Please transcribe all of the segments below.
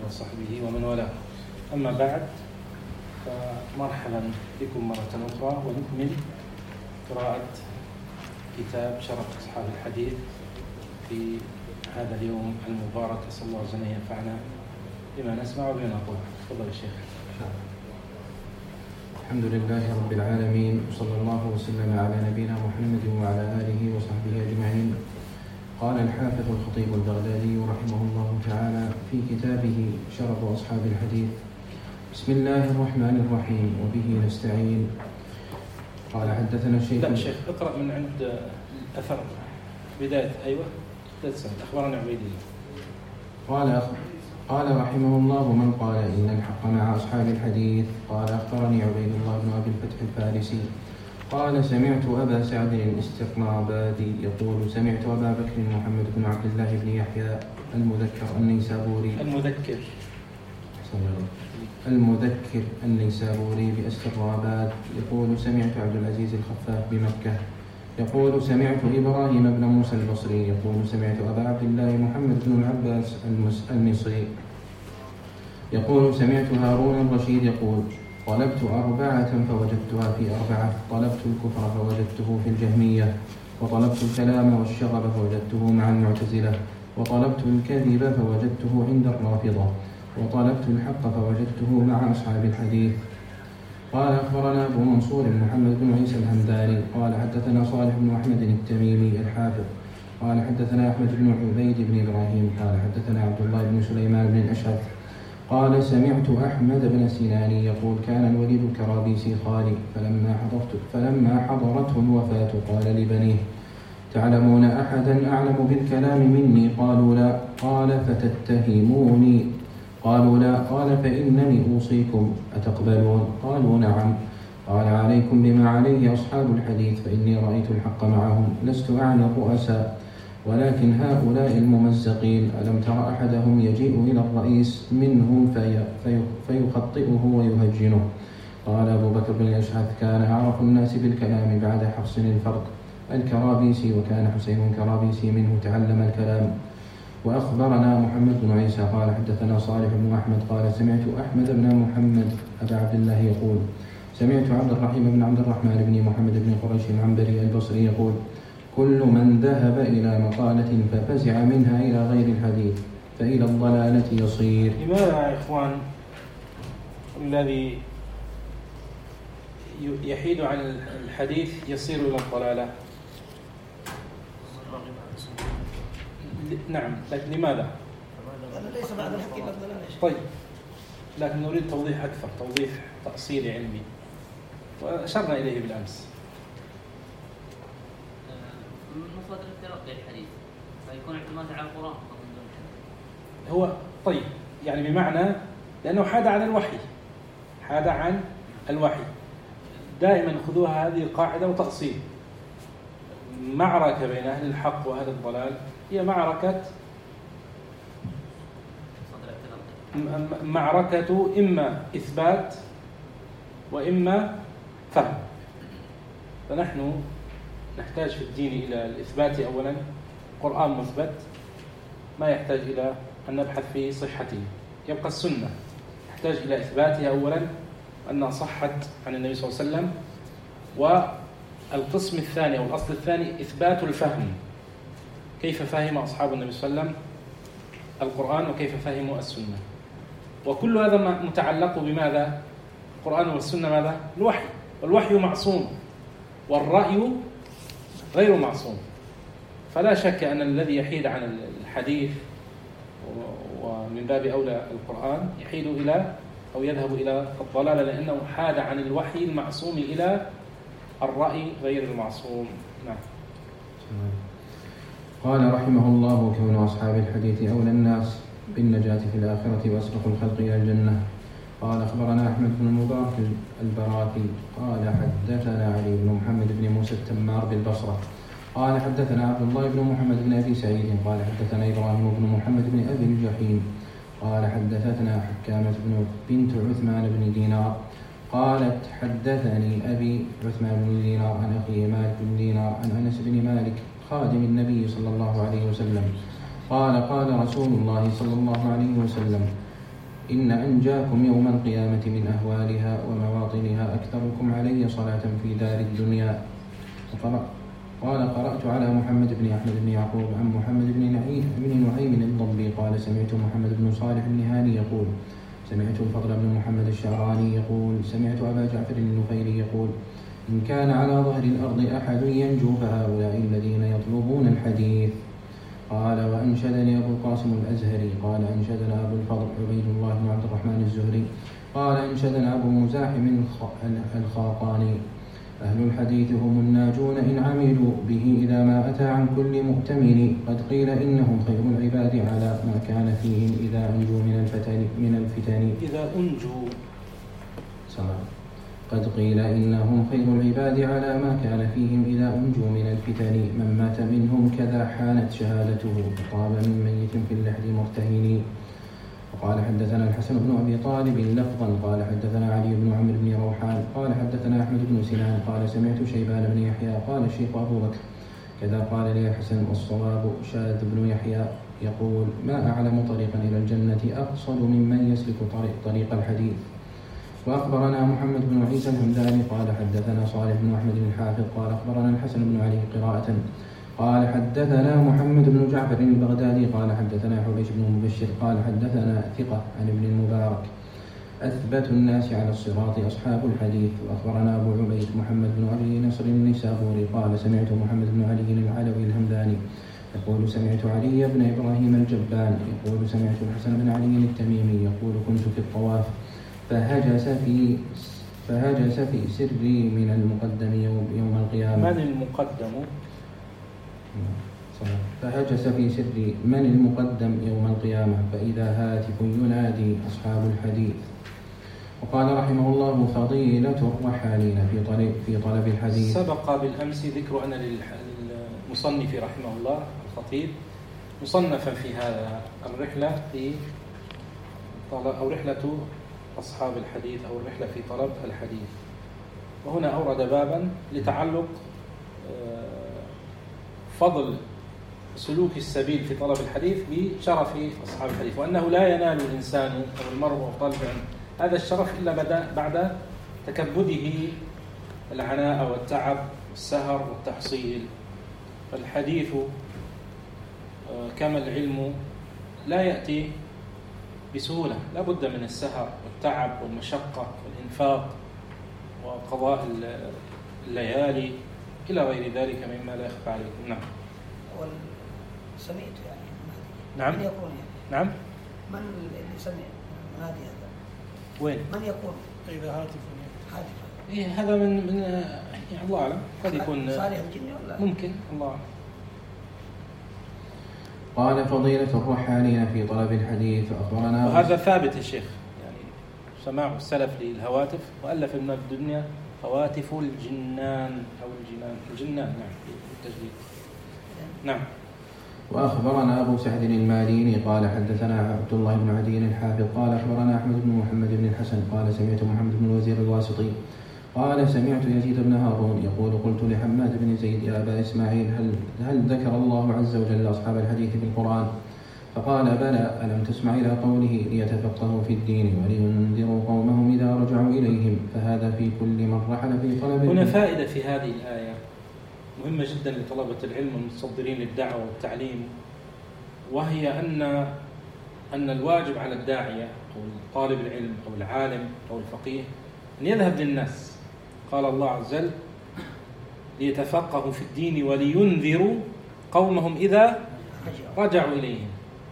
وصحبه ومن والاه. أما بعد، فمرحبا بكم مرة أخرى، ونكمل قراءة كتاب شرف أصحاب الحديث في هذا اليوم المبارك. أسأل الله عز وجل أن ينفعنا بما نسمع وبما نقول. تفضل يا شيخ. الحمد لله رب العالمين، وصلى الله وسلم على نبينا محمد وعلى آله وصحبه أجمعين. قال الحافظ الخطيب البغدادي رحمه الله تعالى في كتابه شرف أصحاب الحديث: بسم الله الرحمن الرحيم وبه نستعين. قال حدثنا الشيخ. لا شيخ، اقرأ من عند الأثر بداية. أيوة بداية سنة. أخبرنا عبيد الله. قال رحمه الله: من قال إن الحق مع أصحاب الحديث. قال أخبرني عبيد الله بن أبي الفتح الفارسي قال سمعت أبا سعد الاستقلابادي يقول سمعت أبا بكر محمد بن عبد الله بن يحيى المذكر النيسابوري باستقلاباد يقول سمعت عبد العزيز الخفاف بمكة يقول سمعت إبراهيم بن موسى البصري يقول سمعت أبا عبد الله محمد بن العباس المصري يقول سمعت هارون الرشيد يقول طلبت 4 فوجدتها في 4، طلبت الكفر فوجدته في الجهمية، وطلبت الكلام والشغب فوجدته مع المعتزلة، وطلبت الكذب فوجدته عند الرافضة، وطلبت الحق فوجدته مع أصحاب الحديث. قال أخبرنا أبو منصور محمد بن عيسى الهمداني قال حدثنا صالح بن أحمد التميمي الحافظ قال حدثنا أحمد بن عبيد بن إبراهيم قال حدثنا عبد الله بن سليمان بن الأشعث قال سمعت أحمد بن سناني يقول كان الوليد الكرابيسي خالي فلما حضرته الوفاة قال لبنيه تعلمون أحدا أعلم بالكلام مني؟ قالوا لا. قال فتتهموني؟ قالوا لا. قال فإنني أوصيكم أتقبلون؟ قالوا نعم. قال عليكم بما عليه أصحاب الحديث فإني رأيت الحق معهم، لست أعني الرؤساء ولكن هؤلاء الممزقين. ألم تر أحدهم يجيء إلى الرئيس منهم فيخطئه ويهجنه؟ قال أبو بكر بن الأشعث كان أعرف الناس بالكلام بعد حفص الفرد الكرابيسي، وكان حسين الكرابيسي منه تعلم الكلام. وأخبرنا محمد بن عيسى قال حدثنا صالح بن أحمد قال سمعت أحمد بن محمد أبا عبد الله يقول سمعت عبد الرحيم بن عبد الرحمن بن محمد بن قريش العنبري البصري يقول كل من ذهب إلى مقالة ففزع منها إلى غير الحديث فإلى الضلالة يصير. لماذا يا إخوان الذي يحيد عن الحديث يصير إلى الضلالة؟ نعم، لكن لماذا؟ ليس بعد الحق إلا الضلالة. طيب، لكن نريد توضيح أكثر، توضيح تأصيلي علمي، وأشرنا إليه بالأمس. من مصادر تلقي الحديث فيكون اعتماد على القرآن هو طيب، يعني بمعنى لأنه حاد عن الوحي. دائما خذوها هذه القاعدة وتأصيل. معركة بين أهل الحق وأهل الضلال هي معركة إما إثبات وإما فهم. فنحن نحتاج في الدين إلى الإثبات أولا، القرآن مثبت ما يحتاج إلى أن نبحث في صحته. يبقى السنة نحتاج إلى إثباتها أولا أنها صحت عن النبي صلى الله عليه وسلم. والقسم الثاني أو الأصل الثاني إثبات الفهم، كيف فهم أصحاب النبي صلى الله عليه وسلم القرآن وكيف فهموا السنة. وكل هذا متعلق بماذا؟ القرآن والسنة ماذا؟ الوحي، والوحي معصوم والرأي غير معصوم. فلا شك أن الذي يحيد عن الحديث ومن باب أولى القرآن يحيد إلى أو يذهب إلى الضلالة، لأنه حاد عن الوحي المعصوم إلى الرأي غير المعصوم. نعم. قال رحمه الله كون أصحاب الحديث أولى الناس بالنجاة في الآخرة وأسبق الخلق إلى الجنة. قال أخبرنا أحمد بن المبارك البراكي قال حدثنا علي بن محمد بن موسى التمار بالبصرة قال حدثنا عبد الله بن محمد بن أبي سعيد قال حدثنا إبراهيم بن محمد بن أبي الجحيم قال حدثتنا حكامة بنت عثمان بن دينار قالت حدثني أبي عثمان بن دينار عن أخيه مالك بن دينار عن أنس بن مالك خادم النبي صلى الله عليه وسلم قال قال رسول الله صلى الله عليه وسلم إن أنجاكم يوم القيامة من أهوالها ومواطنها أكثركم علي صلاة في دار الدنيا. قال قرأت على محمد بن أحمد بن يعقوب عن محمد بن نعيم الضبي قال سمعت محمد بن صالح النهاني يقول سمعت الفضل بن محمد الشعراني يقول سمعت أبا جعفر النفيلي يقول إن كان على ظهر الأرض أحد ينجو فهؤلاء الذين يطلبون الحديث. قال وأنشدني أبو القاسم الأزهري قال أنشدنا أبو الفضل عبيد الله بن عبد الرحمن الزهري قال أنشدنا أبو مزاحم الخاقاني أهل الحديث هم الناجون إن عملوا به إذا ما أتى عن كل مؤتمن. قد قيل إنهم خير العباد على ما كان فيهم إذا أنجوا من الفتن إذا أنجوا قد قيل إنهم خير العباد على ما كان فيهم إذا أنجوا من الفتن. من مات منهم كذا حانت شهادته وطاب من ميت في اللحد مرتهن. وقال حدثنا الحسن بن أبي طالب لفظا قال حدثنا علي بن عمرو بن روحان قال حدثنا أحمد بن سنان قال سمعت شيبان بن يحيى قال الشيخ أبو بكر كذا قال لي الحسن والصواب شاذ بن يحيى يقول ما أعلم طريقا إلى الجنة أقصد ممن يسلك طريق الحديث. وأخبرنا محمد بن عيسى الهمداني قال حدثنا صالح بن أحمد بن حافظ قال أخبرنا الحسن بن علي قراءة قال حدثنا محمد بن جعفر البغدادي قال حدثنا حبيش بن مبشر قال حدثنا ثقة عن ابن المبارك أثبت الناس على الصراط أصحاب الحديث. وأخبرنا أبو عبيد محمد بن أبي نصر النسابوري قال سمعت محمد بن علي العلوي الهمداني يقول سمعت علي بن إبراهيم الجبان يقول سمعت الحسن بن علي التميمي يقول كنت في الطواف فهجس في سري من المقدم يوم القيامة. من المقدم؟ فهجس في سري من المقدم يوم القيامة فإذا هاتف ينادي أصحاب الحديث. وقال رحمه الله فضيلة الرحالين في طلب الحديث. سبق بالأمس ذكر أن للمصنف رحمه الله الخطيب مصنفا في هذا الرحلة أو رحلة أصحاب الحديث أو الرحلة في طلب الحديث. وهنا أورد بابا لتعلق فضل سلوك السبيل في طلب الحديث بشرف أصحاب الحديث وأنه لا ينال الإنسان أو المرء أو طالب هذا الشرف إلا بعد تكبده العناء والتعب والسهر والتحصيل. فالحديث كما العلم لا يأتي بسهولة، لا بد من السهر والتعب والمشقة والإنفاق وقضاء الليالي إلى غير ذلك مما لا يخفى عليكم. نعم. سمعت يعني نعم. من يكون يعني؟ نعم. من اللي سمع هذه هذا؟ وين؟ من يكون؟ إذا هاتف. إيه هذا من يعني الله أعلم قد يكون صالح الجن ولا؟ ممكن الله أعلم. قال فضيلة الرحالين في طلب الحديث. أخبرنا وهذا ثابت الشيخ يعني سماع السلف للهواتف وألف ابن الدنيا هواتف الجنان أو الجنان نعم بالتجديد. نعم. وأخبرنا أبو سعد الماليني قال حدثنا عبد الله بن عدي الحافظ قال أخبرنا أحمد بن محمد بن الحسن قال سمعت محمد بن الوزير الواسطي قال سمعت يزيد بن هارون يقول قلت لحماد بن زيد يا أبا إسماعيل هل ذكر الله عز وجل أصحاب الحديث في القرآن؟ فقال بلى ألم تسمع إلى قوله ليتفقهوا في الدين ولينذروا قومهم إذا رجعوا إليهم فهذا في كل من رحل في طلب. هنا فائدة في هذه الآية مهمة جدا لطلبة العلم والمتصدرين للدعوة والتعليم، وهي أن الواجب على الداعية أو طالب العلم أو العالم أو الفقيه أن يذهب للناس. قال الله عز وجل ليتفقهوا في الدين ولينذروا قومهم إذا رجعوا إليهم.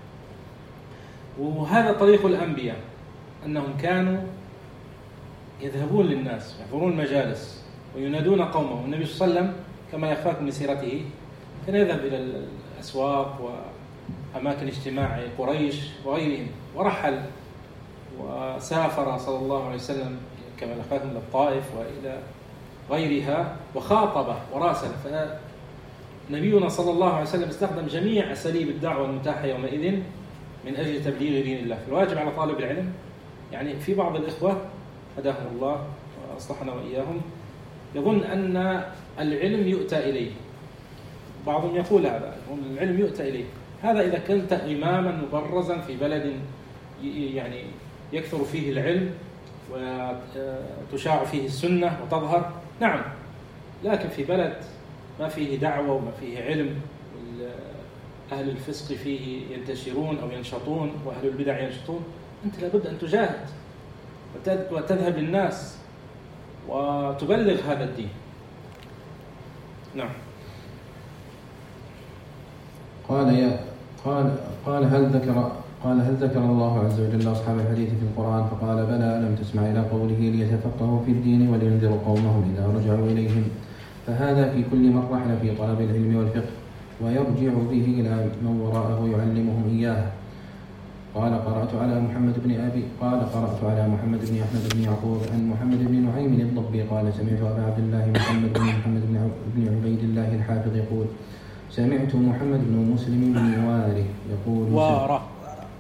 وهذا طريق الأنبياء أنهم كانوا يذهبون للناس يحضرون المجالس وينادون قومهم. النبي صلى الله عليه وسلم كما يخفاكم من سيرته كان يذهب إلى الأسواق وأماكن اجتماع قريش وغيرهم، ورحل وسافر صلى الله عليه وسلم كما يخفاكم إلى الطائف وإلى غيرها وخاطب وراسل. فنبينا صلى الله عليه وسلم استخدم جميع أساليب الدعوة المتاحة يومئذ من أجل تبليغ دين الله. فالواجب على طالب العلم يعني في بعض الإخوة هداهم الله وأصلحنا وإياهم يظن أن العلم يؤتى إليه، بعضهم يقول هذا العلم يؤتى إليه. هذا إذا كنت إماما مبرزا في بلد يعني يكثر فيه العلم وتشاع فيه السنة وتظهر، نعم، لكن في بلد ما فيه دعوة وما فيه علم، أهل الفسق فيه ينتشرون أو ينشطون وأهل البدع ينشطون، أنت لابد أن تجاهد وتذهب للناس وتبلغ هذا الدين. نعم. قال هل ذكر الله عز وجل أصحاب الحديث في القرآن؟ فقال بلى، ألم تسمع إلى قوله ليتفقهوا في الدين ولينذروا قومهم إذا رجعوا إليهم. فهذا في كل من رحل في طلب العلم والفقه ويرجع به إلى من وراءه يعلمهم إياه. قال قرأت على محمد بن أحمد بن يعقوب عن محمد بن نعيم الضبي قال سمعت أبا عبد الله محمد بن عبيد الله الحافظ يقول سمعت محمد بن مسلم بن واره يقول واره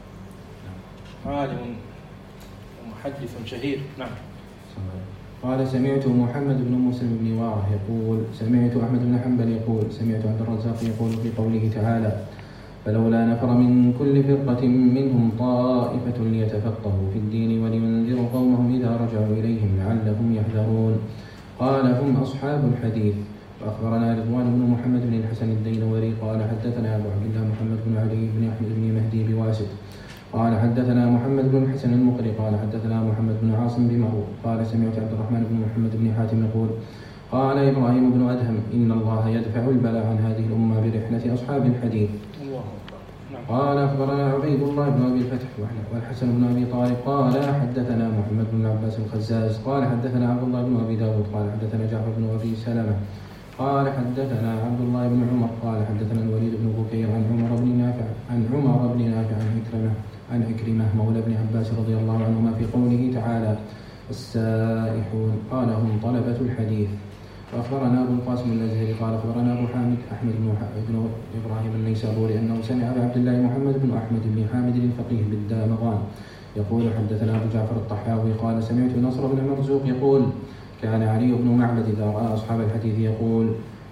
عالم ومحدث شهير. نعم. قال سمعت محمد بن مسلم بن واره يقول سمعت أحمد بن حنبل يقول سمعت عبد الرزاق يقول في قوله تعالى فلولا نفر من كل فرقة منهم طائفة ليتفقهوا في الدين ولينذروا قومهم إذا رجعوا إليهم لعلهم يحذرون. قال هم أصحاب الحديث. وأخبرنا رضوان بن محمد بن الحسن الدينوري قال حدثنا أبو عبد الله محمد بن علي بن أحمد بن مهدي بواسط قال حدثنا محمد بن الحسن المقري قال حدثنا محمد بن عاصم بمرو قال سمعت عبد الرحمن بن محمد بن حاتم يقول قال إبراهيم بن أدهم إن الله يدفع البلاء عن هذه الأمة برحلة أصحاب الحديث. قال أخبرنا عبيد الله بن أبي الفتح والحسن بن أبي طالب قال حدثنا محمد بن العباس الخزاز قال حدثنا عبد الله بن أبي داود قال حدثنا جعفر بن أبي سلمة قال حدثنا عبد الله بن عمر قال حدثنا الوليد بن بكير عن عمر بن نافع عن عكرمة مولى بن عباس رضي الله عنهما في قوله تعالى السائحون قال هم طلبة الحديث. وأخبرنا أبو القاسم الأزهري قال أخبرنا أبو حامد أحمد بن إبراهيم النيسابوري أنه سمع أبا عبد الله محمد بن أحمد بن حامد الفقيه بالدامغان يقول حدثنا أبو جعفر الطحاوي قال سمعت نصر بن مرزوق يقول كان علي بن معبد إذا رأى أصحاب الحديث يقول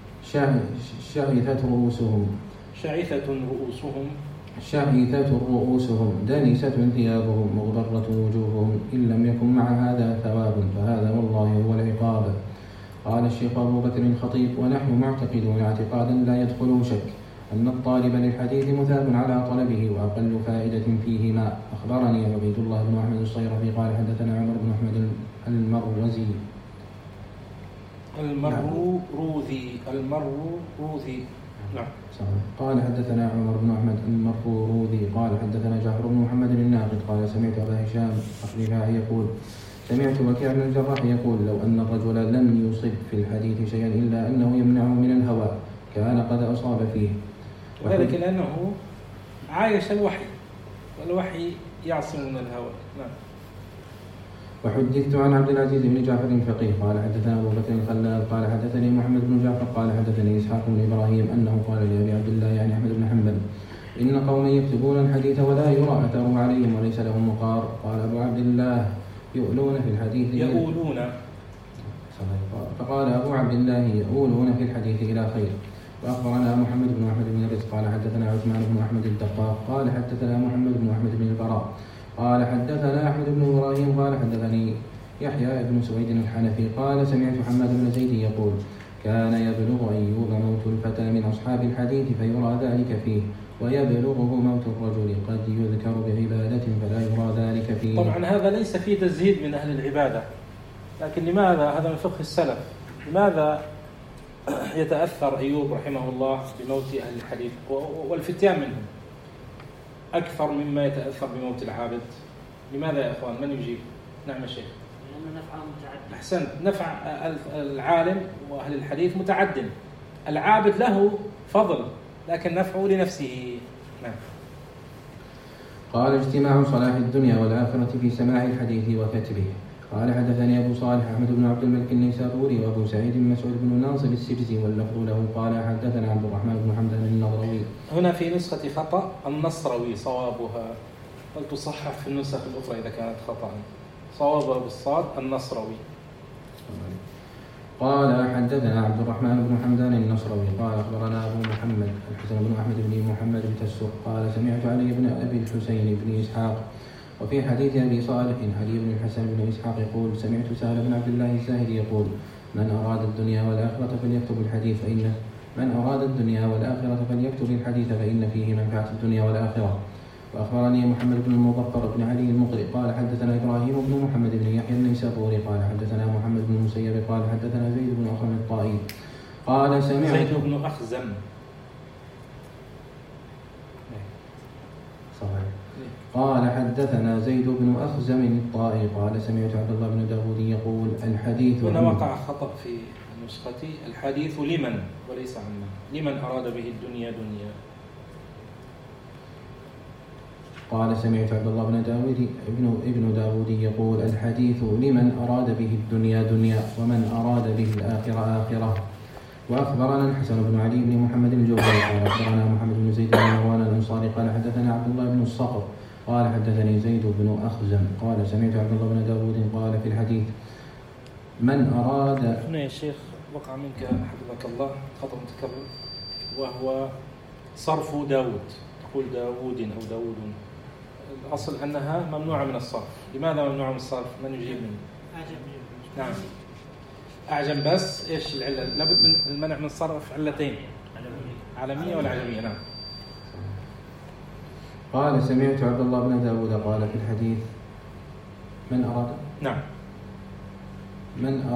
شعثت رؤوسهم دنست ثيابهم مغبرة وجوههم إن لم يكن مع هذا ثواب فهذا والله هو العقاب. قال الشيخ أبو بكر الخطيب ونحن معتقدون اعتقادا لا يدخله شك أن الطالب للحديث مثاب على طلبه وأقل فائدة فيه ما. أخبرني عبيد الله بن أحمد الصيرفي قال حدثنا عمر بن أحمد المروزي نعم. قال حدثنا عمر بن أحمد المروذي قال حدثنا جعفر بن محمد الناقد قال سمعت أبا هشام الرفاعي يقول سمعت وكيع بن الجراح يقول لو أن الرجل لم يصب في الحديث شيئا إلا أنه يمنعه من الهوى كان قد أصاب فيه. وذلك لأنه عايش الوحي والوحي يعصم من الهوى. نعم. وحدثت عن عبد العزيز بن جعفر الفقيه قال حدثنا أبو بكر الخلال قال حدثني محمد بن جعفر قال حدثني إسحاق بن إبراهيم أنه قال لأبي عبد الله يعني أحمد بن حنبل إن قوما يكتبون الحديث ولا يرى أثره عليهم وليس لهم مقار. قال أبو عبد الله يؤلون في الحديث فقال أبو عبد الله يؤولون في الحديث إلى خير. وأخبرنا محمد بن أحمد بن رزق قال حدثنا عثمان بن أحمد الدقاق قال حدثنا محمد بن أحمد بن البراء قال حدثنا أحمد بن إبراهيم قال حدثني يحيى بن سويد الحنفي قال سمعت حماد بن زيد يقول كان يبلغ أيوب موت الفتى من أصحاب الحديث فيرى ذلك فيه ويبلغه موت الرجل قد يذكر بعبادة فلا يرى ذلك فيه. طبعا هذا ليس فيه تزهيد من أهل العبادة، لكن لماذا هذا من فقه السلف؟ لماذا يتأثر أيوب رحمه الله بموت أهل الحديث والفتيان منهم أكثر مما يتأثر بموت العابد؟ لماذا يا أخوان؟ من يجيب؟ نعم يا شيخ. لأن نفعه متعدد. أحسنت. نفع العالم وأهل الحديث متعدد، العابد له فضل لكن نفعه لنفسه. نعم. قال اجتماع صلاح الدنيا والآخرة في سماع الحديث وكتبه. قال حدثني أبو صالح أحمد بن عبد الملك النيسابوري وأبو سعيد مسعود بن ناصر السجزي واللفظ له قال حدثنا عبد الرحمن بن حمدان النضروي. هنا في نسخة خطأ النصروي صوابها، ولتصحح في النسخ الأخرى إذا كانت خطأ، صوابها بالصاد النصروي. قال حدثنا عبد الرحمن بن حمدان النصروي قال أخبرنا أبو محمد الحسن بن أحمد بن محمد بن تسر قال سمعت علي بن أبي الحسين بن إسحاق وفي حديث أبي صالح علي بن الحسن بن إسحاق يقول سمعت سهل بن عبد الله الزاهدي يقول من أراد الدنيا والآخرة فليكتب الحديث فإن فيه منفعة الدنيا والآخرة. وأخبرني محمد بن المظفر بن علي المقري قال حدثنا إبراهيم بن محمد بن يحيى النيسابوري قال حدثنا محمد بن المسيب قال حدثنا زيد بن أخزم الطائي قال سمعت زيد بن أخزم صحيح قال حدثنا زيد بن أخزم الطائي قال سمعت عبد الله بن داود يقول الحديث هنا وقع خطأ في نسختي الحديث لمن وليس عمن لمن أراد به الدنيا دنيا. قال سمعت عبد الله بن داود ابن داود يقول الحديث لمن أراد به الدنيا دنيا ومن أراد به الآخرة آخرة. وأخبرنا الحسن بن علي بن محمد الجوهري قال أخبرنا محمد بن زيد بن مروان الأنصاري قال حدثنا عبد الله بن الصقر قال حدثني زيد بن أخزم قال سمعت عبد الله بن داود قال في الحديث من أراد. هنا يا شيخ وقع منك حفظك الله خطأ متكرر وهو صرف داود، تقول داود أو داود، الأصل أنها ممنوعة من الصرف. لماذا ممنوعة من الصرف؟ من يجيب منه؟ نعم أعجم بس. إيش العلة؟ لابد من المنع من الصرف علتين، عالمية والعجمية. نعم. قال سمعت عبد الله بن داود قال في الحديث من أراد. نعم. من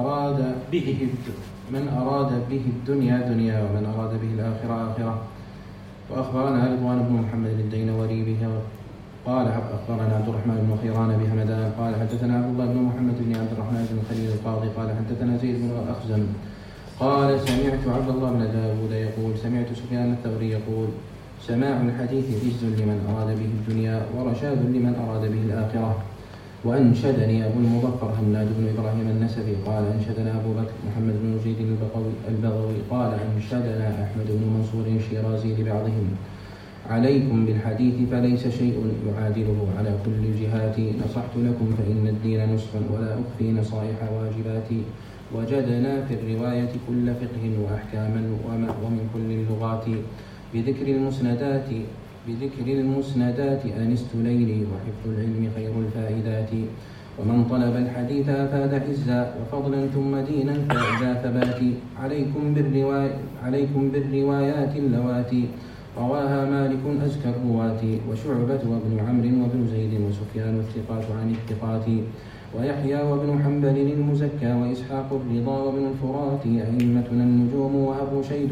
أراد به الدنيا دنيا ومن أراد به الآخرة آخرة. وأخبرنا رضوان بن محمد الدينوري به قال أخبرنا عبد الرحمن بن خيران بهمدان قال حدثنا عبد الله بن محمد بن عبد الرحمن بن خليل القاضي قال حدثنا زيد بن أخزم قال سمعت عبد الله بن داود يقول سمعت سفيان الثوري يقول سماع الحديث عز لمن أراد به الدنيا ورشاد لمن أراد به الآخرة. وأنشدني أبو المظفر هناد بن إبراهيم النسفي قال أنشدنا أبو بكر محمد بن وزيد البغوي قال أنشدنا أحمد بن منصور الشيرازي لبعضهم عليكم بالحديث فليس شيء يعادله على كل جهات نصحت لكم فإن الدين نصح ولا أخفي نصائح واجباتي وجدنا في الرواية كل فقه وأحكاما ومن كل اللغات بذكر المسندات أنست ليلي وحفظ العلم خير الفائدات ومن طلب الحديث أفاد عزا وفضلا ثم دينا فإذا ثبات عليكم بالروايات اللواتي رواها مالك أزكى الرواة وشعبة وابن عمرو وابن زيد وسفيان الثقات عن الثقات ويحيى وابن حنبل المزكى وإسحاق الرضا وابن الفرات أئمتنا النجوم وهب رشيد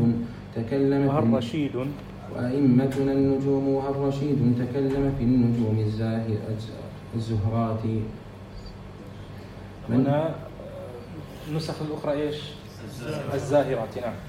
تكلم في النجوم الزهرات. هنا النسخ الأخرى إيش؟ الزاهرات. نعم.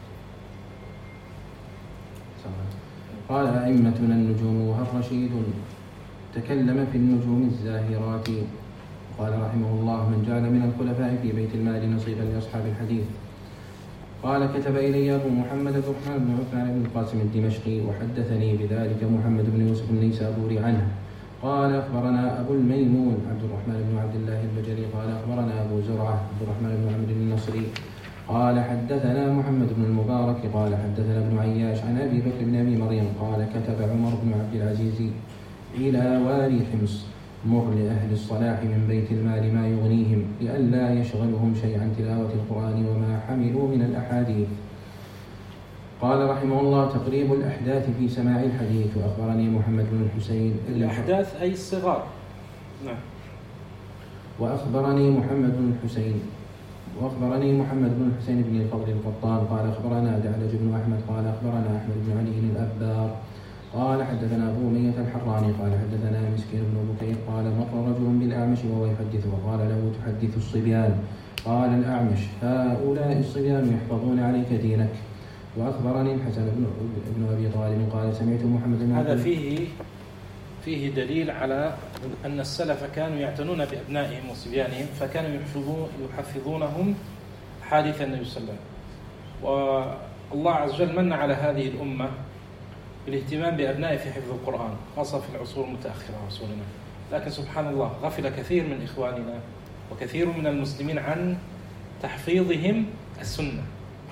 قال أئمتنا النجوم وهل رشيد تكلم في النجوم الزاهرات. قال رحمه الله من جعل من الخلفاء في بيت المال نصيبا لأصحاب الحديث. قال كتب إلي أبو محمد عبد الرحمن بن عثمان بن القاسم الدمشقي وحدثني بذلك محمد بن يوسف النيسابوري عنه قال أخبرنا أبو الميمون عبد الرحمن بن عبد الله البجلي قال أخبرنا أبو زرعة عبد الرحمن بن عمرو النصري قال حدثنا محمد بن المبارك قال حدثنا ابن عياش عن أبي بكر بن أبي مريم قال كتب عمر بن عبد العزيز إلى والي حمص مر لأهل الصلاح من بيت المال ما يغنيهم لئلا يشغلهم شيء عن تلاوة القرآن وما حملوا من الأحاديث. قال رحمه الله تقريب الأحداث في سماع الحديث. وأخبرني محمد بن الحسين الأحداث أي الصغار. نعم. وأخبرني محمد بن الحسين بن الفضل القطان قال أخبرنا دعلج بن أحمد قال أخبرنا أحمد بن علي الأبار قال حدثنا أبو أمية الحراني قال حدثنا مسكين بن بكير قال مر رجل بالأعمش وهو يحدث وقال له تحدث الصبيان قال الأعمش هؤلاء الصبيان يحفظون عليك دينك. وأخبرني الحسن بن أبي طالب قال سمعت محمد بن هذا فيه دليل على أن السلف كانوا يعتنون بأبنائهم وصبيانهم فكانوا يحفظونهم حادث النبي صلى الله عليه وسلم. والله عز وجل من على هذه الأمة بالاهتمام بأبنائه في حفظ القرآن خاصة في العصور المتأخرة عصورنا. لكن سبحان الله غفل كثير من إخواننا وكثير من المسلمين عن تحفيظهم السنة.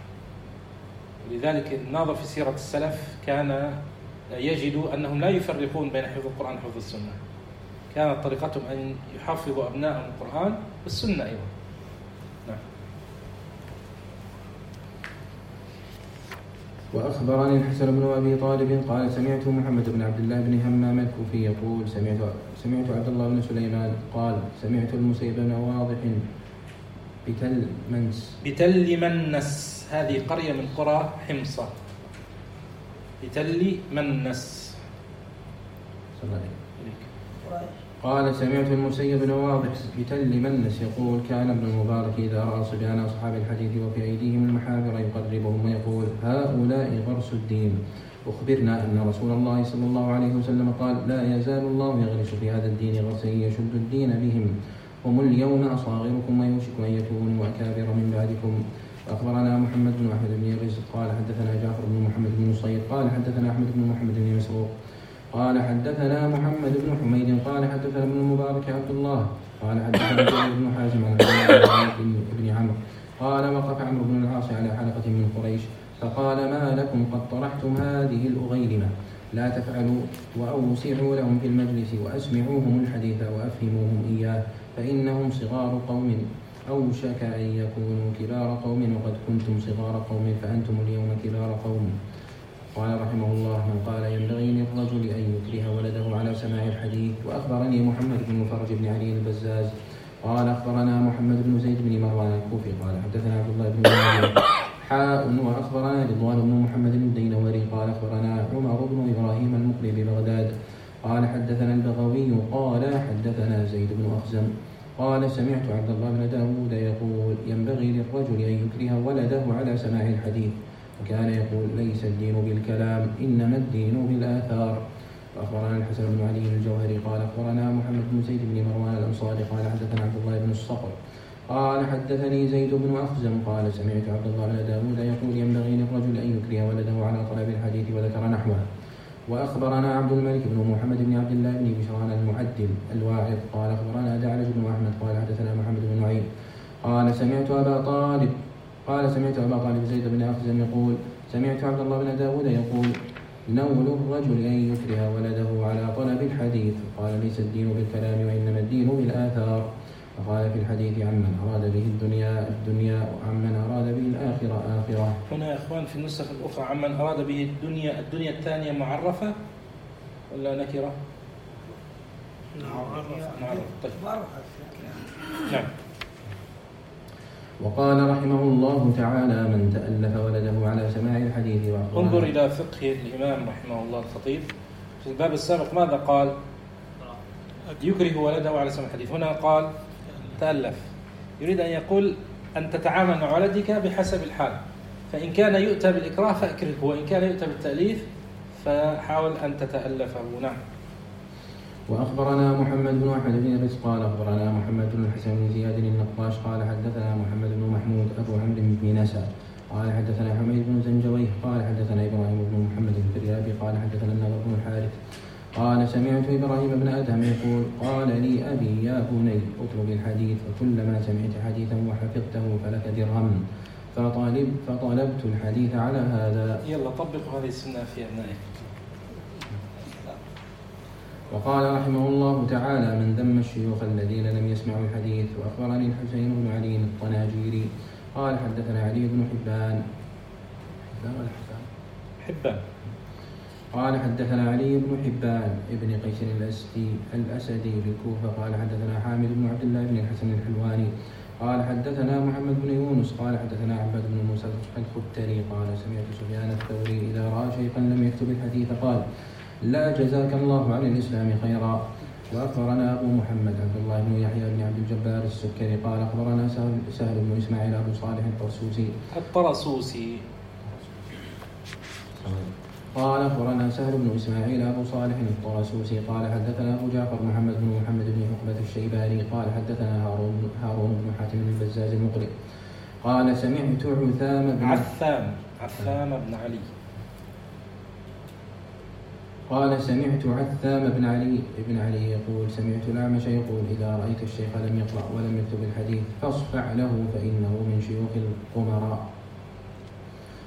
ولذلك الناظر في سيرة السلف كان يجد أنهم لا يفرقون بين حفظ القرآن وحفظ السنة. كانت طريقتهم أن يحفظوا أبنائهم القرآن والسنة أيضا. نعم. وأخبرني الحسن بن أبي طالب قال سمعت محمد بن عبد الله بن همام الكوفي يقول سمعت عبد الله بن سليمان قال سمعت المسيب بن واضح بتل منس، هذه قرية من قرى حمصة. بتل منس. قال سمعت المسيب بن واضح بتل منس يقول كان ابن المبارك إذا رأى صبيان أصحاب الحديث وفي أيديهم المحافر يقربهم ويقول هؤلاء غرس الدين. أخبرنا أن رسول الله صلى الله عليه وسلم قال لا يزال الله يغرس في هذا الدين غرسا يشد الدين بهم، هم اليوم أصاغركم ويوشك أن يكونوا أكابر من بعدكم. وأخبرنا محمد بن أحمد بن رزق قال حدثنا جعفر بن محمد بن نصير قال حدثنا أحمد بن محمد بن مسروق قال حدثنا محمد بن حميد قال حدثنا ابن المبارك عبد الله قال حدثنا جابر بن حازم عن بن عمرو قال وقف عمرو بن العاص على حلقة من قريش فقال ما لكم قد طرحتم هذه الأغيلمة، لا تفعلوا وأوسعوا لهم في المجلس وأسمعوهم الحديث وأفهموهم إياه، فإنهم صغار قوم أوشك أن يكونوا كبار قوم وقد كنتم صغار قوم فأنتم اليوم كبار قوم. قال رحمه الله من قال ينبغي للرجل أن يكره ولده على سماع الحديث. وأخبرني محمد بن فرج بن علي البزاز قال أخبرنا محمد بن زيد بن مروان الكوفي قال حدثنا عبد الله بن مروان وأخبرنا رضوان بن محمد بن الدينوري قال أخبرنا عمر بن إبراهيم المقري ببغداد قال حدثنا البغوي قال حدثنا زيد بن أخزم قال سمعت عبد الله بن داود يقول ينبغي للرجل أن يكره ولده على سماع الحديث، وكان يقول ليس الدين بالكلام إنما الدين بالآثار. وأخبرنا الحسن بن علي الجوهري قال أخبرنا محمد بن زيد بن مروان الأنصاري قال حدثنا عبد الله بن الصقر قال حدثني زيد بن أخزم قال سمعت عبد الله بن داود يقول ينبغي للرجل أن يكره ولده على طلب الحديث وذكر نحوه. وأخبرنا عبد الملك بن محمد بن عبد الله بن بشران المعدل الواعظ قال أخبرنا دعلج بن أحمد قال حدثنا محمد بن نعيم قال سمعت أبا طالب زيد بن أخزم يقول سمعت عبد الله بن داود يقول نول الرجل أن يكره ولده على طلب الحديث، قال ليس الدين بالكلام وإنما الدين بالآثار. وقال في الحديث عمن أراد به الدنيا وعمن أراد به الآخرة آخرة. هنا يا إخوان في النسخ الأخرى عمن أراد به الدنيا الثانية معرفة ولا نكرة؟ معرفة. طيب. نعم. وقال رحمه الله تعالى من تألف ولده على سماع الحديث. انظر إلى فقه الإمام رحمه الله الخطيب في الباب السابق ماذا قال؟ يكره ولده على سماع الحديث. هنا قال تألف، يريد أن يقول أن تتعامل مع ولدك بحسب الحال، فإن كان يؤتى بالإكراه فأكرهه، وإن كان يؤتى بالتأليف فحاول أن تتألفه. نعم. وأخبرنا محمد بن أحمد بن رزق قال أخبرنا محمد بن الحسن بن زياد النقاش قال حدثنا محمد بن محمود أبو عمرو بن نسى قال حدثنا حميد بن زنجويه قال حدثنا إبراهيم بن محمد الفريابي قال حدثنا النضر بن الحارث قال سمعت إبراهيم بن أدهم يقول قال لي أبي يا بني اطلب الحديث فكلما سمعت حديثا وحفظته فلك درهم، فطلبت الحديث على هذا. يلا طبقوا هذه السنة في أبنائك. وقال رحمه الله تعالى من ذم الشيوخ الذين لم يسمعوا الحديث. وأخبرني الحسين بن علي الطناجيري قال حدثنا علي بن حبان قال حدثنا علي بن حبان ابن قيس الأسدي بالكوفة قال حدثنا حامد بن عبد الله بن الحسن الحلواني قال حدثنا محمد بن يونس قال حدثنا عباد بن موسى الختري قال سمعت سفيان الثوري إذا رأى شيخا لم يكتب الحديث قال لا جزاك الله عن الإسلام خيرا. وأخبرنا أبو محمد عبد الله بن يحيى بن عبد الجبار السكري قال أخبرنا سهل بن إسماعيل أبو صالح الطرسوسي قال أخبرنا سهل بن إسماعيل أبو صالح الطرسوسي قال حدثنا أبو جعفر محمد بن عقبة الشيباني قال حدثنا هارون بن حاتم البزاز المقرئ قال سمعت عثام بن علي قال سمعت عثام بن علي يقول سمعت الأعمش يقول إذا رأيت الشيخ لم يقرأ ولم يكتب الحديث فاصفع له فإنه من شيوخ القمراء.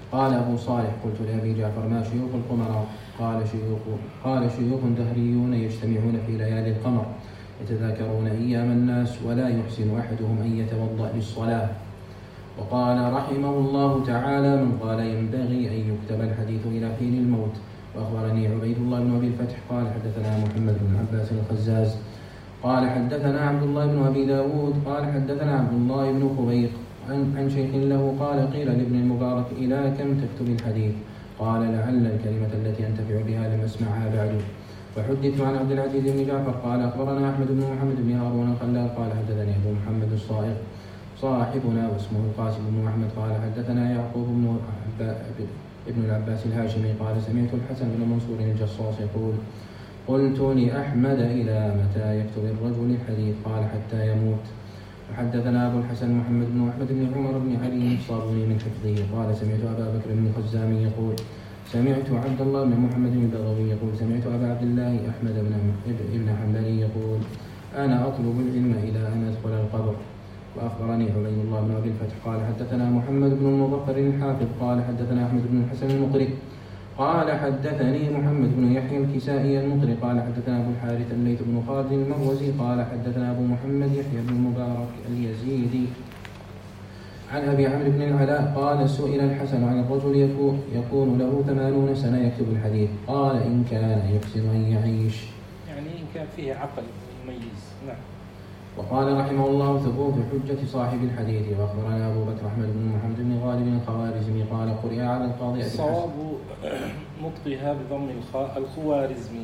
قال أبو صالح: قلت لأبي جعفر: ما شيوخ القمراء؟ قال شيوخ دهريون يجتمعون في ليالي القمر يتذاكرون أيام الناس ولا يحسن أحدهم أن يتوضأ للصلاة. وقال رحمه الله تعالى: من قال ينبغي أن يكتب الحديث إلى حين الموت. وأخبرني عبيد الله بن أبي الفتح قال حدثنا محمد بن عباس الخزاز قال حدثنا عبد الله بن أبي داود قال حدثنا عبد الله بن خبيق عن شيخ له قال: قيل لابن المبارك: إلى كم تكتب الحديث؟ قال: لعل الكلمة التي أنتفع بها لم أسمعها بعد. وحدثت عن عبد العزيز بن جعفر قال أخبرنا أحمد بن محمد بن هارون الخلال قال حدثني أبو محمد الصائغ صاحبنا واسمه القاسم بن أحمد قال حدثنا يعقوب ابن العباس الهاشمي قال: سمعت الحسن بن منصور الجصاص يقول: قلت لأحمد: إلى متى يكتب الرجل الحديث؟ قال: حتى يموت. وحدثنا أبو الحسن محمد بن أحمد بن عمر بن علي الصابوني من حفظه قال: سمعت أبا بكر بن خزامي يقول: سمعت عبد الله بن محمد بن البغوي يقول: سمعت أبا عبد الله أحمد بن حنبلي يقول: أنا أطلب العلم إلى أن أدخل القبر. وأخبرني عبيد الله بن أبي الفتح قال حدثنا محمد بن المظفر الحافظ قال حدثنا أحمد بن الحسن المقري قال حدثني محمد بن يحيى الكسائي المقري قال حدثنا أبو الحارث الليث بن خالد المروزي قال حدثنا أبو محمد يحيى بن المبارك اليزيدي عن أبي عمرو بن العلاء قال: سئل الحسن عن الرجل يكون له 80 سنة يكتب الحديث قال: إن كان يحسن أن يعيش، يعني إن كان فيه عقل مميز. نعم. وقال رحمه الله: ثبوت حجة صاحب الحديث. وأخبرنا أبو بكر أحمد بن محمد بن غالب الخوارزمي قال: قرئ على القاضي الصواب نطقها بضم الخاء الخوارزمي.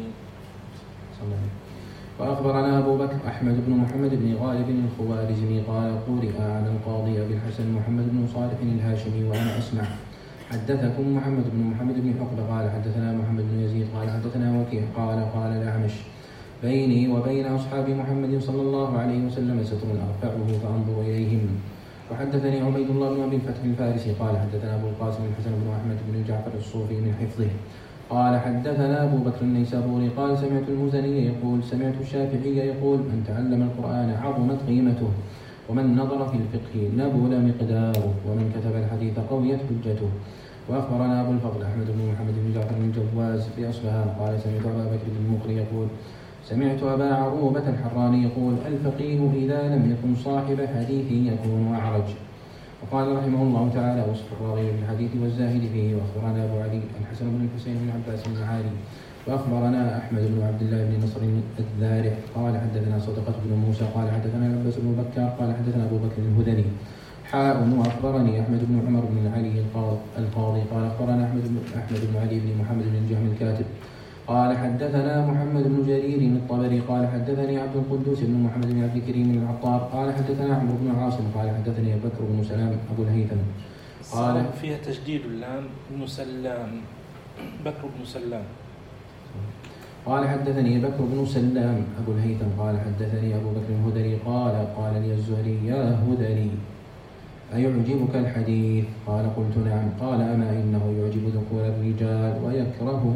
وأخبرنا أبو بكر أحمد بن محمد بن غالب الخوارزمي قال: قرئ على القاضي أبي الحسن محمد بن صالح الهاشمي وأنا أسمع. حدثكم محمد بن حقبة قال حدثنا محمد بن يزيد قال حدثنا وكيع قال الأعمش: بيني وبين أصحاب محمد صلى الله عليه وسلم ستر أرفعه فأنظر إليهم. وحدثني عبيد الله بن أبي الفتح الفارسي قال حدثنا أبو القاسم الحسن بن أحمد بن جعفر الصوفي من حفظه قال حدثنا أبو بكر النيسابوري قال: سمعت المزني يقول: سمعت الشافعي يقول: من تعلم القرآن عظمت قيمته، ومن نظر في الفقه نبل مقداره، ومن كتب الحديث قويت حجته. وأخبرنا أبو الفضل أحمد بن محمد بن جعفر بن الجواز بأصبهان قال: سمعت أبا بكر بن المقري يقول: سمعت أبا عروبة الحراني يقول: الفقيه إذا لم يكن صاحب حديث يكون أعرج. وقال رحمه الله تعالى: وصف الراغب بالحديث والزاهد فيه. وأخبرنا أبو علي الحسن بن الحسين بن عباس المعالي. وأخبرنا أحمد بن عبد الله بن نصر الذارع قال حدثنا صدقة بن موسى قال حدثنا العباس بن بكار قال حدثنا أبو بكر الهذلي وأخبرني أحمد بن عمر بن علي القاضي قال أخبرنا أحمد بن علي بن محمد بن الجهم الكاتب قال حدثنا محمد بن جرير الطبري قال حدثني عبد القدوس بن محمد بن عبد الكريم العطار قال حدثنا عمرو بن عاصم قال حدثني بكر بن سلام أبو الهيثم قال فيها تشديد اللام بن سلام بكر بن سلام قال حدثني بكر بن سلام أبو الهيثم قال حدثني أبو بكر الهذلي قال لي الزهري: يا هذلي أيعجبك الحديث؟ قال: قلت نعم. قال: أما إنه يعجب ذكور الرجال ويكرهه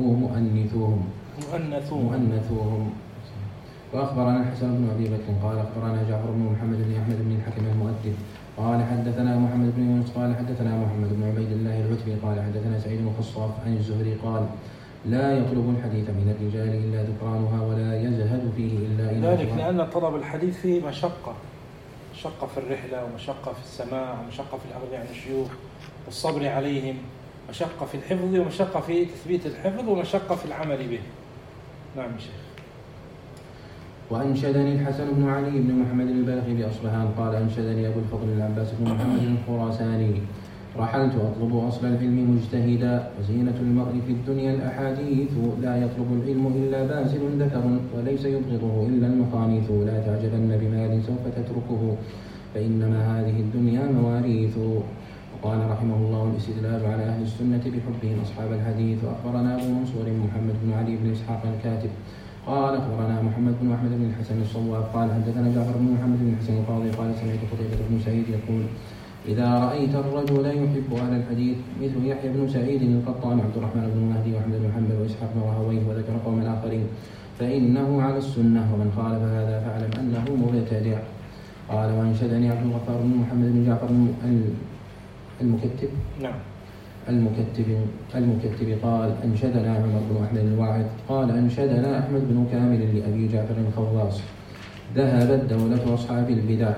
مؤنثوهم. وأخبرنا الحسن بن أبي بكر قال أخبرنا جعفر بن محمد بن أحمد بن الحكم المؤدب قال حدثنا محمد بن يونس قال حدثنا محمد بن عبيد الله العتبي قال حدثنا سعيد بن خصاف عن الزهري قال: لا يطلب الحديث من الرجال إلا ذكرانها ولا يزهد فيه إلا إن ذلك لأن طلب الحديث فيه مشقة في الرحلة، ومشقة في السماع، ومشقة في الأخذ عن الشيوخ والصبر عليهم، مشقة في الحفظ، ومشقة في تثبيت الحفظ، ومشقة في العمل به. نعم شيخ. وأنشدني الحسن بن علي بن محمد البلخي بأصبهان قال أنشدني أبو الفضل العباس بن محمد الخراساني: رحلت أطلب أصل العلم مجتهدا، وزينة المرء في الدنيا الأحاديث، لا يطلب العلم إلا بازل ذكر، وليس يبغضه إلا المخانيث، لا تعجبن بمال سوف تتركه، فإنما هذه الدنيا مواريث. وقال رحمه الله: الاستدلال على أهل السنة بحبهم أصحاب الحديث. وأخبرنا أبو منصور محمد بن علي بن إسحاق الكاتب قال أخبرنا محمد بن أحمد بن الحسن الصواب قال حدثنا جعفر بن محمد بن الحسن القاضي قال سمعت قتيبة بن سعيد يقول: إذا رأيت الرجل يحب أهل الحديث مثل يحيى بن سعيد القطان عبد الرحمن بن مهدي وأحمد بن حنبل وإسحاق بن راهويه وذكر قوما آخرين فإنه على السنة، ومن خالف هذا فاعلم أنه مبتدع. قال: وأنشدني عبد الغفار بن محمد بن جعفر المكتب نعم المكتب قال أنشدنا عمر بن أحمد الواعظ قال أنشدنا أحمد بن كامل لأبي جعفر الخواص ذهبت دولة أصحاب البدع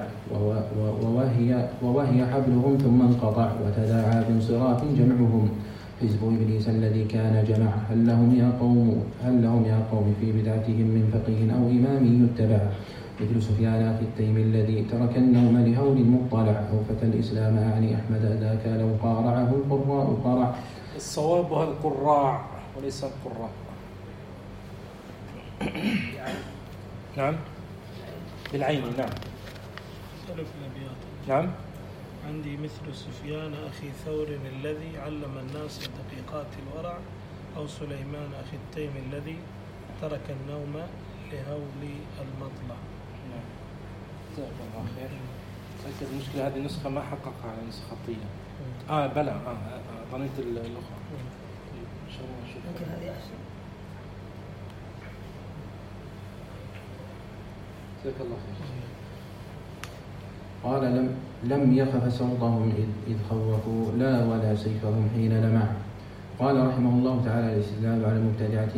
ووهي حبلهم ثم انقطع وتداعى بانصراف جمعهم حزب إبليس الذي كان جمع هل لهم يا قوم في بدعتهم من فقيه أو إمام يتبع مثل سفيان أخي التيم الذي ترك النوم لهول مطلع أو فتى الإسلام أعني أحمد ذاك لو قارعه القراء قرع. الصواب هو القراع وليس القراء. نعم بالعين. نعم نعم. عندي مثل سفيان أخي ثور الذي علم الناس دقيقات الورع أو سليمان أخي التيم الذي ترك النوم لهول المطلع. جزاك الله خير. تأكد المشكلة هذه النسخة ما حققها على نسخة خطية. بلى ظنيت الأخرى. ممكن هذه أحسن. جزاك الله خير. قال لم يخف صوتهم إذ خوفوا لا ولا سيفهم حين لمع. قال رحمه الله تعالى الاستدلال على المبتدعة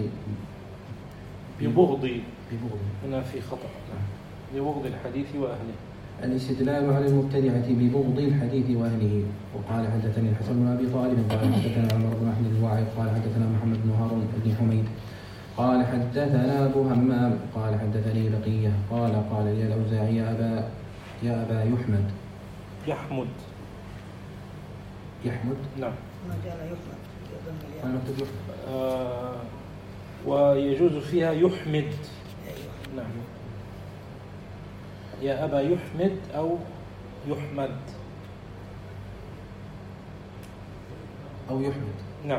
ببغض هنا في خطأ. ببغض الحديث وأهله. الاستدلال على المبتدعة ببغض الحديث وأهله. وقال حدثني الحسن بن أبي طالب قال حدثنا عمر بن أحمد الواعظ قال حدثنا محمد بن هارون بن حميد قال حدثنا أبو همام قال حدثني بقية قال لي الأوزاعي يا أبا يحمد. نعم. ما جاء يحمد. ويجوز فيها يحمد. نعم. يا أبا يحمد أو يحمد. نعم.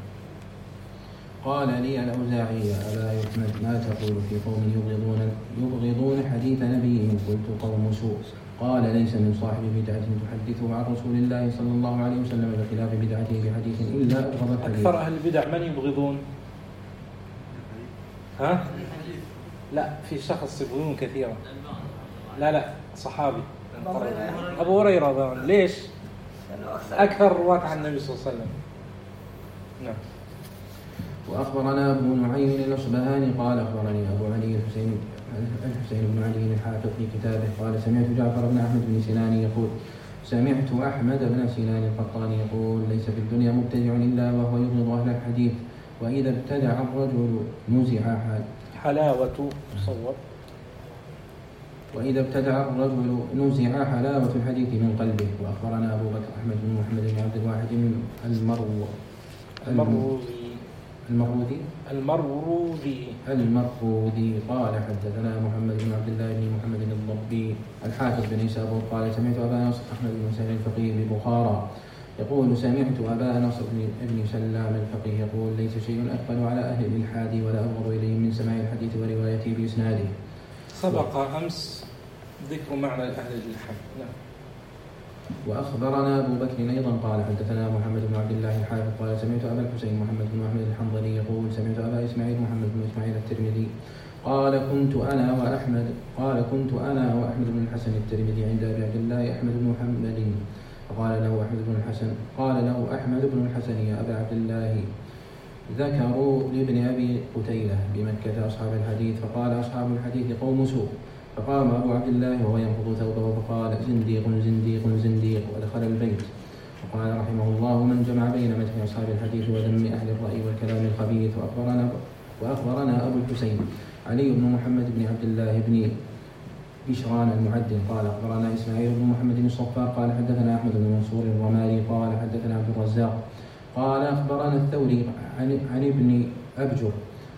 قال لي الأوزاعي يا أبا يحمد ما تقول في قوم يبغضون حديث نبيهم قلت قوم سوء. قال ليس من صاحب بدعة تحدثه عن رسول الله صلى الله عليه وسلم بخلاف بدعته بحديث إلا أبغض الحديث. أكثر أهل البدع من يبغضون؟ لا في شخص يبغضون كثيرا. لا صحابي أبو هريرة. ليش؟ أكثر رواة عن النبي صلى الله عليه وسلم. نعم. وأخبرنا أبو نعيم الأصبهاني قال أخبرني أبو علي الحسين بن علي الحافظ في كتابه قال سمعت جعفر بن أحمد بن سنان يقول سمعت أحمد بن سنان القطاني يقول ليس في الدنيا مبتدع إلا وهو يبغض أهل الحديث وإذا ابتدع الرجل نزع حلاوة صور. وإذا ابتدع الرجل نزع حلاوة الحديث من قلبه. وأخبرنا أبو بكر أحمد بن محمد بن عبد الواحد المروذي قال حدثنا محمد بن عبد الله بن محمد الضبي الحافظ بن نيسابور قال سمعت أبا نصر أحمد بن سلام الفقيه ببخارى يقول سمعت أبا نصر بن سلام الفقيه يقول ليس شيء أثقل على أهل الإلحاد ولا أبغض إليهم من سماع الحديث وروايته بإسناده. سبق أمس ذكر معنى أهل الإلحاد. نعم. وأخبرنا أبو بكر أيضا قال حدثنا محمد بن عبد الله الحافظ قال سمعت أبا الحسين محمد بن أحمد الحنظلي يقول سمعت أبا إسماعيل محمد بن إسماعيل الترمذي قال كنت أنا وأحمد بن الحسن الترمذي عند أبي عبد الله أحمد بن محمد فقال له أحمد بن الحسن يا أبا عبد الله ذكروا لابن أبي قتيلة بمكة أصحاب الحديث فقال أصحاب الحديث قوم سوء. فقام أبو عبد الله وهو ينفض ثوبه فقال زنديق ودخل البيت. وقال رحمه الله من جمع بين مدح أصحاب الحديث وذم أهل الرأي والكلام الخبيث. وأخبرنا أبو الحسين علي بن محمد بن عبد الله بن بشران المعدل قال أخبرنا إسماعيل بن محمد الصفار قال حدثنا أحمد بن منصور الرمالي قال حدثنا عبد الرزاق قال أخبرنا الثوري عن ابن أبجر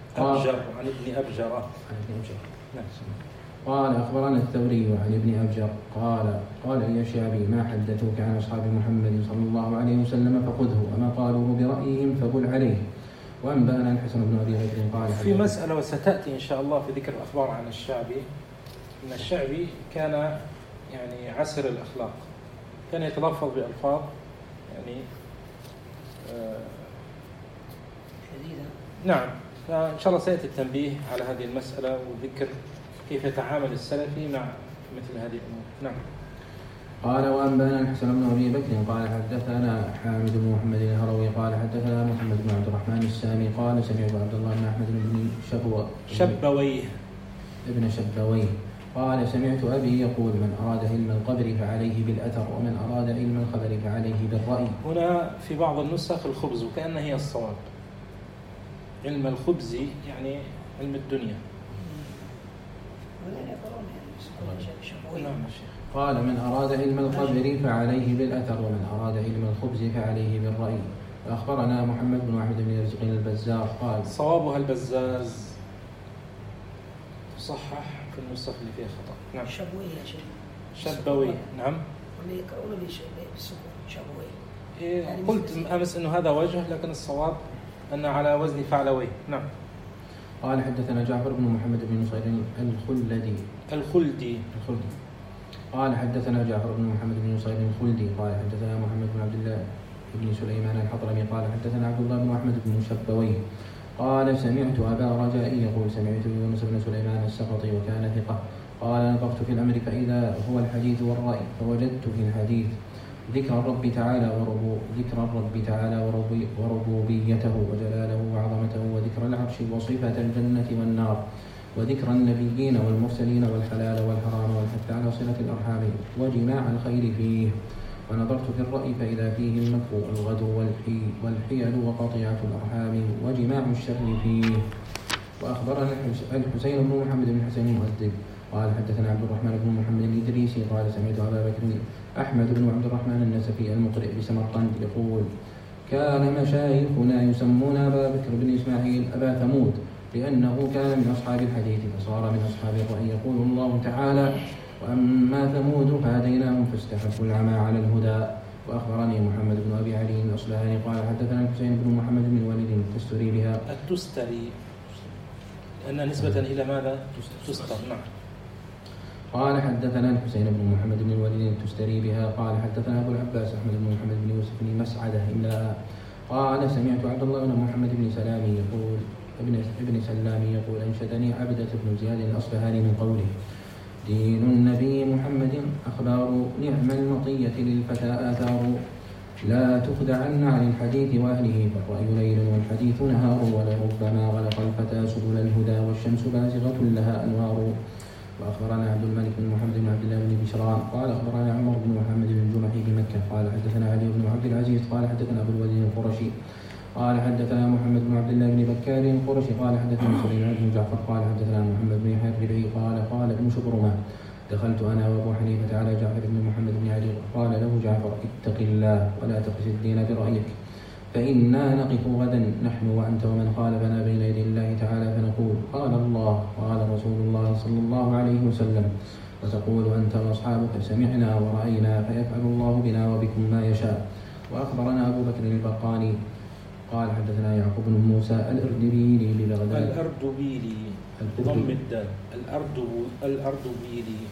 قال أخبرنا الثوري عن ابن أبجر قال لي الشعبي ما حدثوك عن أصحاب محمد صلى الله عليه وسلم فخذه وما قالوه برأيهم فقل عليه. وأنبأنا الحسن بن أبي بكر قال في مسألة وستأتي إن شاء الله في ذكر الأخبار عن الشعبي أن الشعبي كان يعني عسر الأخلاق، كان يتلفظ بألفاظ يعني شديدة. نعم. فإن شاء الله سيأتي التنبيه على هذه المسألة وذكر كيف يتعامل السلفي مع مثل هذه الأمور. نعم. قال وأنبانا الحسن بن أبي بكر قال حدثنا حامد بن محمد الهروي قال حدثنا محمد بن عبد الرحمن السامي قال سمعت عبد الله بن أحمد بن شبويه قال سمعت أبي يقول من أراد علم القبر فعليه بالأثر ومن أراد علم الخبر فعليه بالرأي. هنا في بعض النسخ الخبز وكأنه هي الصواب، علم الخبز يعني علم الدنيا. قال من أراد علم القبر فعليه بالأثر ومن أراد علم الخبز فعليه بالرأي. فأخبرنا محمد بن واحد بن رزق البزار قال صوابها البزاز، صحح في النسخ اللي فيها خطأ. نعم شبوي. نعم واللي يقرؤون بالسكون شبوي. يعني قلت أمس إنه هذا وجه، لكن الصواب أن على وزن فعلوي. نعم. قال حدثنا جعفر بن محمد بن نصير الخلدي قال حدثنا جعفر بن محمد بن نصير الخلدي قال حدثنا محمد بن عبد الله بن سليمان الحضرمي قال حدثنا عبد الله بن أحمد بن شبوي قال سمعت أبا رجاء يقول سمعت يونس بن سليمان السقطي وكان ثقة قال نظرت في الأمر فإذا هو الحديث والرأي فوجدت في الحديث ذكر الرب تعالى وربوبيته وجلاله وعظمته وذكر العرش وصفة الجنة والنار وذكر النبيين والمرسلين والحلال والحرام والحث على صلة الأرحام وجماع الخير فيه. ونظرت في الرأي فإذا فيه المكر والغدو والحيل وقطيعة الأرحام وجماع الشر فيه. وأخبرنا الحسين بن محمد بن حسين المؤدب قال حدثنا عبد الرحمن بن محمد الإدريسي قال سمعت أبا بكر أحمد بن عبد الرحمن النسفي المقرئ بسمرقند يقول كان مشايخنا يسمون أبا بكر بن إسماعيل أبا ثمود لأنه كان من أصحاب الحديث فصار من أصحاب الرأي. يقول الله تعالى وأما ثمود فهديناهم فاستحبوا العمى على الهدى. وأخبرني محمد بن أبي علي الأصبهاني قال حدثنا الحسين بن محمد بن وليد التستري بها لأن نسبة إلى ماذا؟ تستر. نعم. قال حدثنا الحسين بن محمد بن الوليد التستري بها قال حدثنا أبو العباس أحمد بن محمد بن يوسف بن مسعدة إملاء قال سمعت عبد الله بن محمد بن سلامي يقول ابن سلامي يقول أنشدني عبدة بن زياد الأصبهاني من قوله دين النبي محمد أخبار نعم المطية للفتى آثار لا تخدعن عن الحديث وأهله فالرأي ليل والحديث نهار ولربما غلق الفتى سبل الهدى والشمس بازغة لها أنوار. وأخبرنا عبد الملك بن محمد بن عبد الله بن بشران قال أخبرنا عمر بن محمد بن الجمحي بمكة قال حدثنا علي بن عبد العزيز قال حدثنا أبو الوليد القرشي قال حدثنا محمد بن عبد الله بن بكار القرشي قال حدثنا سليمان بن جعفر قال حدثنا محمد بن يحيى الربيعي قال ابن شبرمة دخلت أنا وأبو حنيفة على جعفر بن محمد بن علي قال له جعفر اتق الله ولا تقس الدين برأيك فإنا نقف غدا نحن وأنت ومن خالفنا بين يدي الله تعالى فنقول قال الله قال رسول الله صلى الله عليه وسلم وتقول أنت وأصحابك سمعنا ورأينا فيفعل الله بنا وبكم ما يشاء. وأخبرنا أبو بكر البقاني قال حدثنا يعقوب بن موسى الأردبيلي ببغداد الأردبيلي ضم الدال الأردبيلي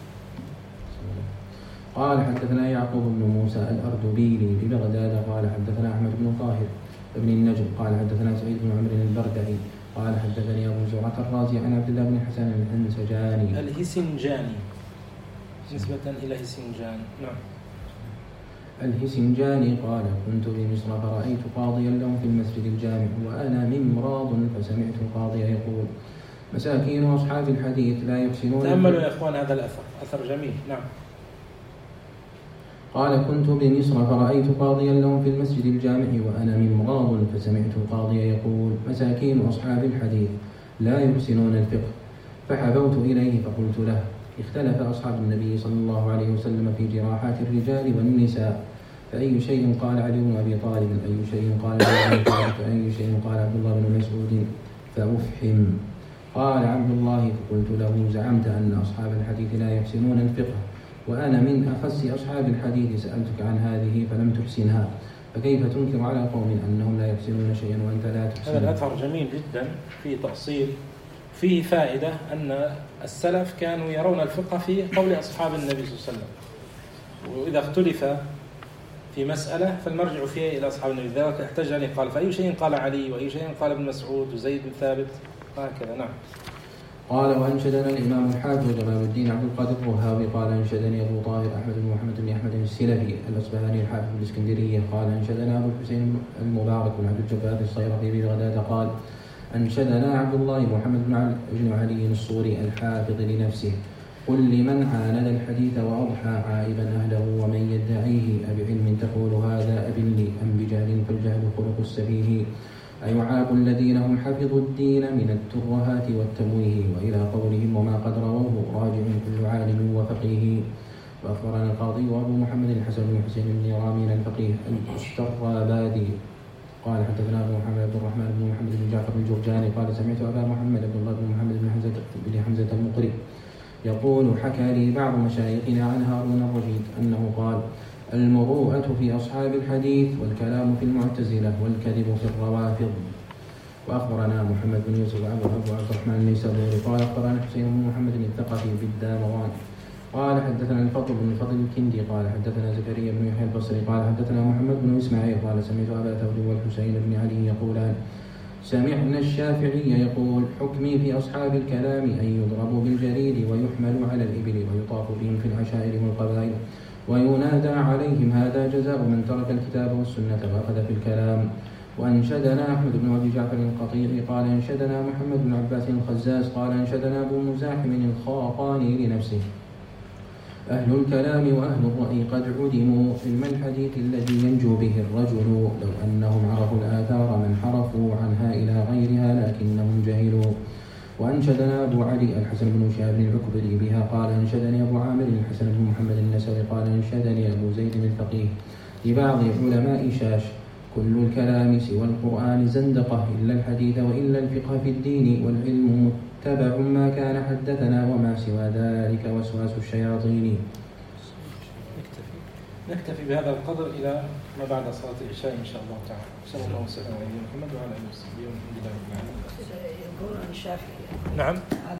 قال حدثنا يعقوب بن موسى الأردبيلي ببغداد قال حدثنا أحمد بن طاهر بن النجم قال حدثنا سعيد بن عمرو البردعي قال حدثني أبو زرعة الرازي عن عبد الله بن حسن الهسنجاني نسبة إلى هسنجان. نعم. الهسنجاني قال كنت بمصر فرأيت قاضيا لهم في المسجد الجامع وأنا ممراض فسمعت القاضي يقول مساكين أصحاب الحديث لا يحسنون. تأملوا يا إخوان هذا الأثر أثر جميل. نعم. قال كنت بمصر فرأيت قاضيا لهم في المسجد الجامع وأنا ممراض فسمعت القاضي يقول مساكين أصحاب الحديث لا يحسنون الفقه فحبوت إليه فقلت له اختلف أصحاب النبي صلى الله عليه وسلم في جراحات الرجال والنساء فأي شيء قال علي بن أبي طالب أي شيء قال علي بن طالب أي شيء قال عبد الله بن مسعود فأفحم. قال عبد الله فقلت له زعمت أن أصحاب الحديث لا يحسنون الفقه وأنا من أخص أصحاب الحديث سألتك عن هذه فلم تحسنها فكيف تنكر على قوم أنهم لا يحسنون شيئا وأنت لا تحسن. هذا الأثر جميل جدا فيه تأصيل فيه فائدة أن السلف كانوا يرون الفقه في قول أصحاب النبي صلى الله عليه وسلم وإذا اختلف في مسألة فالمرجع فيها إلى أصحاب النبي ذلك احتج عليه قال فأي شيء قال علي وأي شيء قال ابن مسعود وزيد بن ثابت هكذا. نعم. قال وأنشدنا الإمام الحافظ جمال الدين عبد القادر الرهاوي قال أنشدني أبو طاهر أحمد بن محمد بن أحمد السلفي الأصبهاني الحافظ بالإسكندرية قال أنشدنا أبو الحسين المبارك بن عبد الجبار الصيرفي ببغداد قال أنشدنا عبد الله محمد بن علي الصوري الحافظ لنفسه قل لمن عاند الحديث وأضحى عائبا أهله ومن يدعيه أبعلم تقول هذا أبلي أم بجهل فالجهل خلق السفيه أيعاب الذين هم حفظوا الدين من الترهات والتمويه وإلى قولهم وما قد رووه راجع كل عالم وفقيه. وأخبرنا القاضي وأبو محمد الحسن بن حسين بن رامين الفقيه الأسترابادي قال حدثنا أبو محمد عبد الرحمن بن محمد بن جعفر الجرجاني قال سمعت أبا محمد عبد الله بن محمد بن حمزة المقري يقول حكى لي بعض مشايخنا عن هارون الرشيد أنه قال المروءة في أصحاب الحديث والكلام في المعتزلة والكذب في الروافض. وأخبرنا محمد بن يوسف أبو عبد الرحمن النيسابوري قال أخبرنا حسين بن محمد الثقفي بالدامغان قال حدثنا الفضل بن الفضل الكندي قال حدثنا زكريا بن يحيى البصري قال حدثنا محمد بن إسماعيل قال سمعت أبا ثور والحسين بن علي يقولان سمعنا الشافعي يقول حكمي في أصحاب الكلام أن يضربوا بالجريد ويحملوا على الإبل ويطاف بهم في العشائر والقبائل وينادى عليهم هذا جزاء من ترك الكتاب والسنة وأخذ في الكلام. وأنشدنا أحمد بن أبي جعفر القطيعي قال أنشدنا محمد بن عباس الخزاز قال أنشدنا أبو مزاحم الخاقاني لنفسه أهل الكلام وأهل الرأي قد عدموا علم الحديث الذي ينجو به الرجل لو أنهم عرفوا الآثار من حرفوا عنها إلى غيرها لكنهم جهلوا. وأنشدنا أبو علي الحسن بن شهاب العكبري بها قال أنشدني أبو عامر الحسن بن محمد النسوي قال أنشدني أبو زيد الفقيه لبعض علماء شاش كل الكلام سوى القرآن زندقة إلا الحديث وإلا الفقه في الدين والعلم متبع ما كان حدثنا وما سوى ذلك وسواس الشياطين. نكتفي بهذا القدر إلى ما بعد صلاة العشاء إن شاء الله تعالى. صلى الله وسلم على نبينا محمد وعلى آله وصحبه وسلم. يقولون الشافعي نعم.